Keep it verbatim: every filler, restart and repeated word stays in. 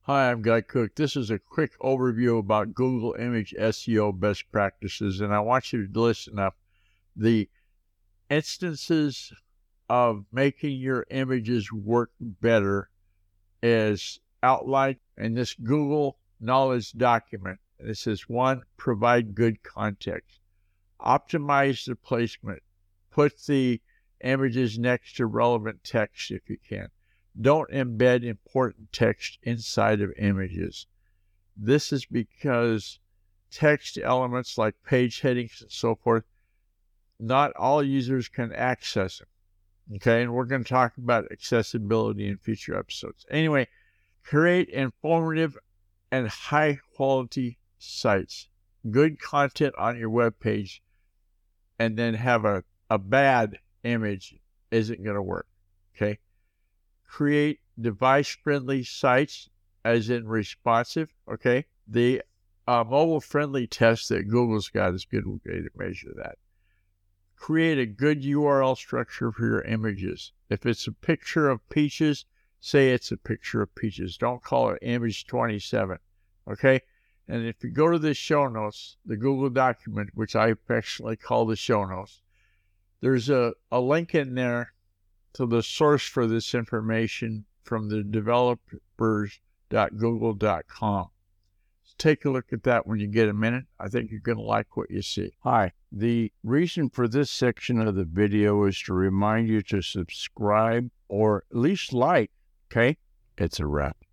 Hi, I'm Guy Cook. This is a quick overview about Google Image S E O best practices, and I want you to listen up. The instances of making your images work better is outlined in this Google Knowledge document. It says, one, provide good context. Optimize the placement. Put the images next to relevant text if you can. Don't embed important text inside of images. This is because text elements like page headings and so forth, not all users can access them. Okay, and we're going to talk about accessibility in future episodes. Anyway, create informative and high-quality sites. Good content on your web page, and then have a, a bad image isn't going to work. Okay? Create device-friendly sites, as in responsive, okay? The uh, mobile-friendly test that Google's got is a good way to measure that. Create a good U R L structure for your images. If it's a picture of peaches, say it's a picture of peaches. Don't call it image twenty-seven, okay? And if you go to the show notes, the Google document, which I affectionately call the show notes, there's a, a link in there to the source for this information from the developers dot google dot com. So take a look at that when you get a minute. I think you're going to like what you see. Hi, the reason for this section of the video is to remind you to subscribe or at least like, okay? It's a wrap.